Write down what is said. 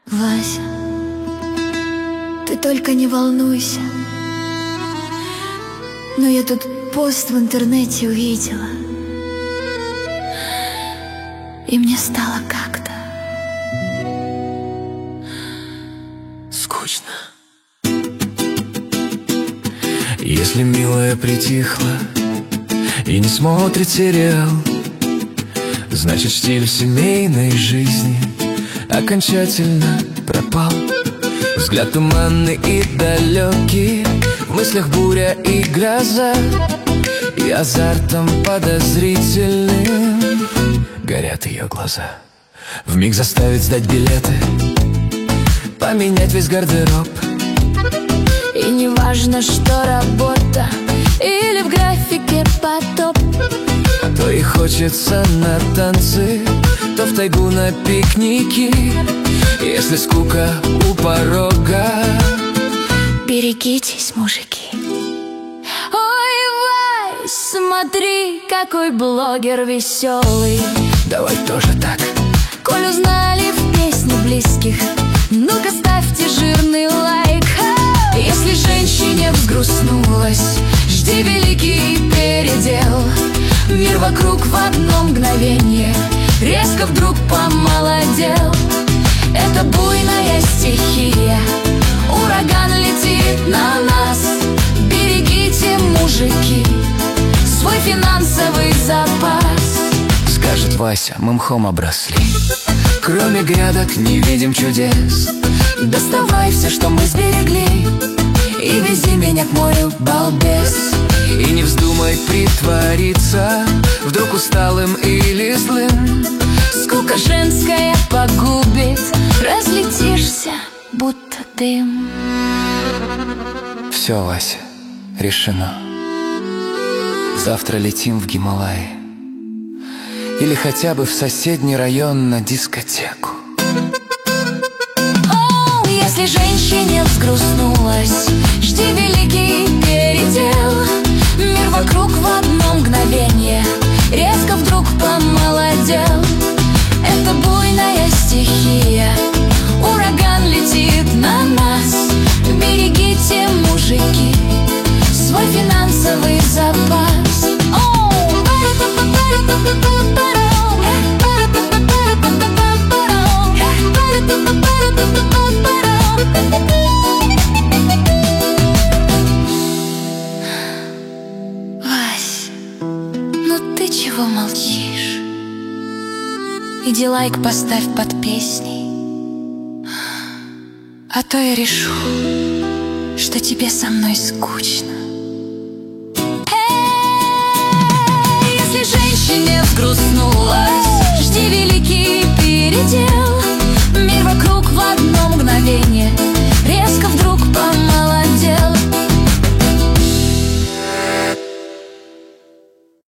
Вася, ты только не волнуйся. Но я тут пост в интернете увидела, и мне стало как-то скучно. Если милая притихла и не смотрит сериал, значит стиль семейной жизни окончательно пропал. Взгляд туманный и далекий, в мыслях буря и гроза, и азартом подозрительным горят ее глаза. Вмиг заставить сдать билеты, поменять весь гардероб. И не важно, что работа или в графике потоп. То и хочется на танцы, то в тайгу на пикники. Если скука у порога, берегитесь, мужики. Ой, Вай, смотри, какой блогер веселый. давай тоже так. Коль узнали в песне близких, ну-ка ставьте жирный лайк. Если женщине взгрустнулась, жди великий передел. Мир вокруг в одно мгновение резко вдруг помолодел. Это буйная стихия, ураган летит на нас. Берегите, мужики, свой финансовый запас. Скажет Вася, мы мхом обросли, кроме грядок не видим чудес. Доставай все, что мы сберегли, и вези меня к морю, балбес. И не вздумай притвориться вдруг усталым или злым. Скука женская погубит, разлетишься, будто дым. Все, Вася, решено. Завтра летим в Гималаи, или хотя бы в соседний район на дискотеку. О, если женщине взгрустнулась, жди великий передел. Мир вокруг в одно мгновение резко вдруг помолодел. Это буйная стихия, ураган летит на нас. Берегите, мужики, свой финансовый запас. Вась, ну ты чего молчишь? Иди лайк поставь под песней, а то я решу, что тебе со мной скучно. Если женщине взгрустнула,